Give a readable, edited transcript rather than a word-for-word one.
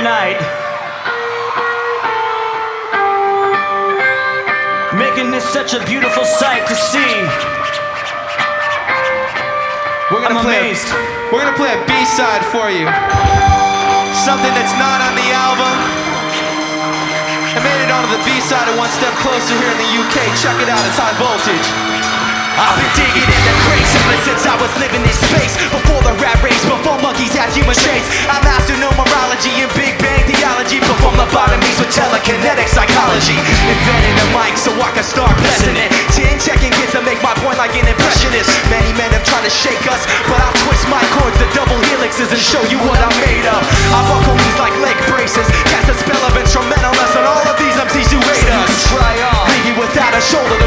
tonight, making this such a beautiful sight to see. We're gonna play a B-side for you. Something that's not on the album. I made it onto the B-side and One Step Closer here in the UK. Check it out, it's High Voltage. I've been digging in the crates ever since I was living in space. Before the rat race, before monkeys had human shapes. I mastered numerology and Big Bang theology. Perform lobotomies with telekinetic psychology. Invented a mic so I can start blessing it. 10 checking kids to make my point like an impressionist. Many men have tried to shake us, but I'll twist my chords to double helixes and show you what I'm made of. I buckle these like leg braces, cast a spell of instrumentalness on all of these MCs who hate us. Leave you without a shoulder